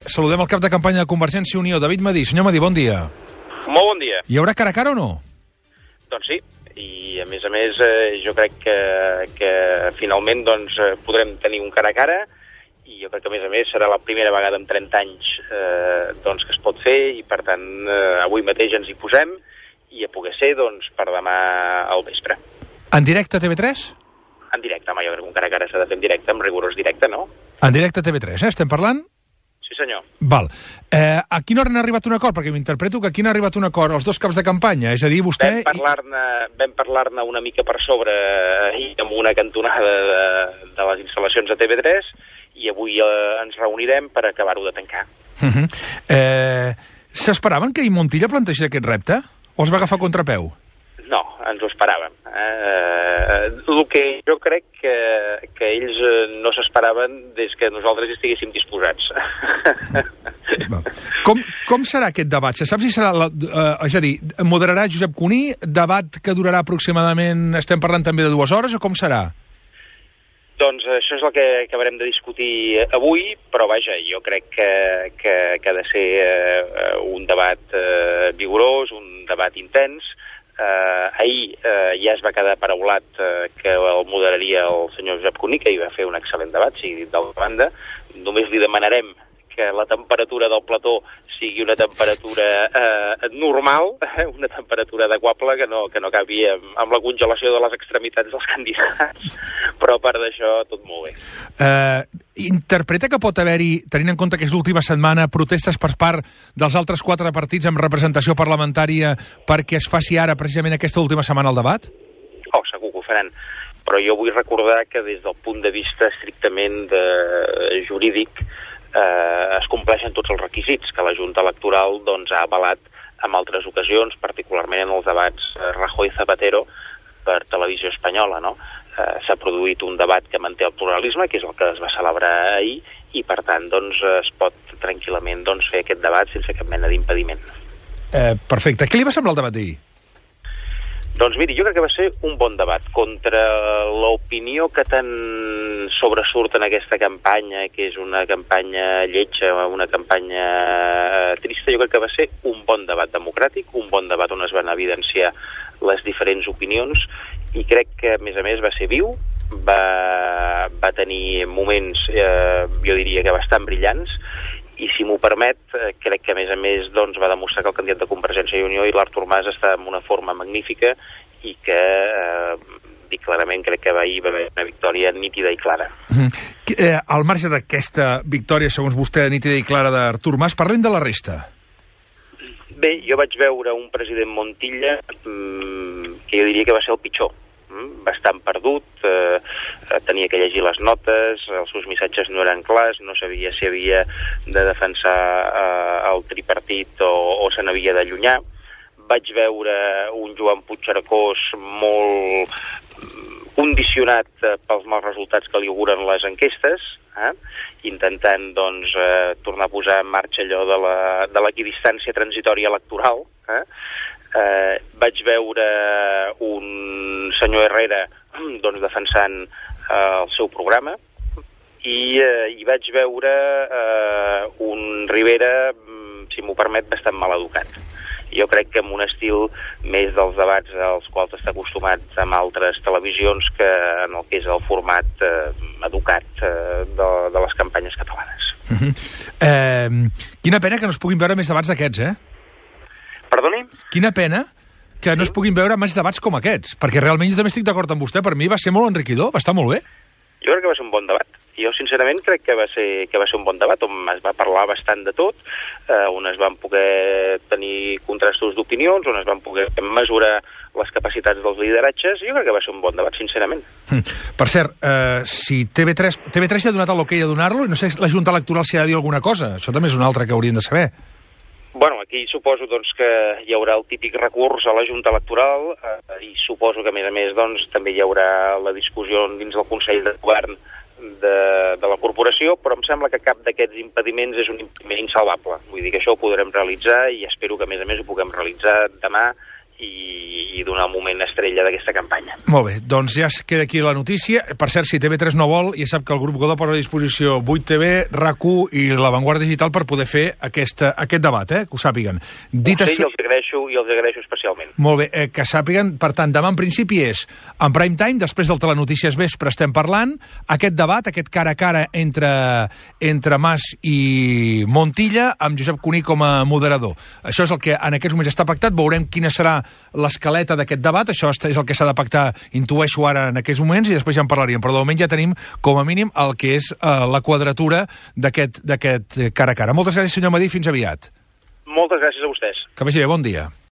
Saludem el cap de campanya de Convergència i Unió, David Madí. Senyor Madí, bon dia. Molt bon dia. Hi haurà cara a cara o no? Doncs sí, i a més, jo crec que finalment podrem tenir un cara a cara, i jo crec que a més serà la primera vegada en 30 anys que es pot fer, i per tant avui mateix ens hi posem, i a poder ser per demà al vespre. En directe a TV3? En directe, home, jo crec que un cara a cara s'ha de fer en directe, amb rigorós directe, no? En directe a TV3, estem parlant? Sí, senyor. Val. A quina hora han arribat a un acord? Perquè m'interpreto que aquí han arribat a un acord els dos caps de campanya, és a dir, vostè... Vam parlar-ne una mica per sobre ahir amb una cantonada de les instal·lacions de TV3, i avui ens reunirem per acabar-ho de tancar. S'esperaven que Montilla plantegés aquest repte? O es va agafar a contrapeu? No, ens ho esperàvem. El que jo crec que ells no s'esperaven des que nosaltres estiguéssim disposats. Com serà aquest debat? Se sap si serà... és a dir, moderarà Josep Cuní, debat que durarà aproximadament, estem parlant també de 2 hores, o com serà? Doncs això és el que acabarem de discutir avui, però vaja, jo crec que ha de ser un debat vigorós, un debat intens. Ahir ja es va quedar paraulat que el moderaria el senyor Josep Cuní, que hi va fer un excel·lent debat, sigui d'altra banda. Només li demanarem que la temperatura del plató sigui una temperatura normal, una temperatura adequable, que no acabi amb la congelació de les extremitats dels candidats, però a part d'això tot molt bé. Interpreta que pot haver-hi, tenint en compte que és l'última setmana, protestes per part dels altres 4 partits amb representació parlamentària perquè es faci ara precisament aquesta última setmana el debat? Segur que ho faran. Però jo vull recordar que des del punt de vista estrictament jurídic es compleixen tots els requisits que la Junta Electoral ha avalat en altres ocasions, particularment en els debats Rajoy-Zapatero per Televisió Espanyola, no? S'ha produït un debat que manté el pluralisme, que és el que es va celebrar ahir, i per tant es pot tranquil·lament fer aquest debat sense cap mena d'impediment. Perfecte. Què li va semblar el debat d'ahir? Doncs miri, jo crec que va ser un bon debat contra l'opinió que tant sobresurt en aquesta campanya, que és una campanya lletja, una campanya trista. Jo crec que va ser un bon debat democràtic, un bon debat on es van evidenciar les diferents opinions, i crec que, a més, va ser viu, va tenir moments, jo diria que bastant brillants, i si m'ho permet, crec que a més va demostrar que el candidat de Convergència i Unió i l'Artur Mas està en una forma magnífica, i que dic clarament, crec que ahir va haver una victòria nítida i clara. Al marge d'aquesta victòria, segons vostè, nítida i clara d'Artur Mas, parlem de la resta. Bé, jo vaig veure un president Montilla que jo diria que va ser el pitjor. Bastant perdut, tenia que llegir les notes, els seus missatges no eren clars, no sabia si havia de defensar el tripartit o se n'havia d'allunyar. Vaig veure un Joan Puigcercós molt condicionat pels mals resultats que li auguren les enquestes, intentant tornar a posar en marxa allò de l'equidistància transitòria electoral. Vaig veure un senyor Herrera defensant el seu programa, i vaig veure un Rivera, si m'ho permet, bastant mal educat. Jo crec que amb un estil més dels debats als quals està acostumat amb altres televisions que en el que és el format educat de les campanyes catalanes. Quina pena que no es puguin veure més debats d'aquests, Perdoni? Quina pena que no es puguin veure més debats com aquests, perquè realment jo també estic d'acord amb vostè, per mi va ser molt enriquidor, va estar molt bé. Jo crec que va ser un bon debat. Jo, sincerament, crec que va ser un bon debat, on es va parlar bastant de tot, on es van poder tenir contrastos d'opinions, on es van poder mesurar les capacitats dels lideratges. Jo crec que va ser un bon debat, sincerament. Per cert, si TV3 ja ha donat l'ok a donar-lo, no sé si la Junta Electoral s'hi ha de dir alguna cosa. Això també és una altra que haurien de saber. Bueno, aquí suposo que hi haurà el típic recurs a la Junta Electoral, i suposo que, a més, també hi haurà la discussió dins del Consell de Govern de la corporació, però em sembla que cap d'aquests impediments és un impediment insalvable. Vull dir que això ho podrem realitzar, i espero que, a més, ho puguem realitzar demà i donar un moment estrella d'aquesta campanya. Molt bé, doncs ja es queda aquí la notícia. Per cert, si TV3 no vol, ja sap que el grup Godó posa a disposició 8TV, RAC1 i La Vanguardia Digital per poder fer aquest debat, que ho sàpiguen. Dit ho sé, i els agraeixo especialment. Molt bé, que sàpiguen, per tant, demà en principi és en prime time, després del Telenotícies Vespre estem parlant, aquest debat, aquest cara a cara entre Mas i Montilla, amb Josep Cuní com a moderador. Això és el que en aquests moments està pactat, veurem quina serà l'escaleta d'aquest debat, això és el que s'ha de pactar, intueixo ara en aquests moments, i després ja en parlaríem, però de moment ja tenim com a mínim el que és la quadratura d'aquest cara a cara. Moltes gràcies, senyor Madí, fins aviat. Moltes gràcies a vostès. Que vagi bé, bon dia.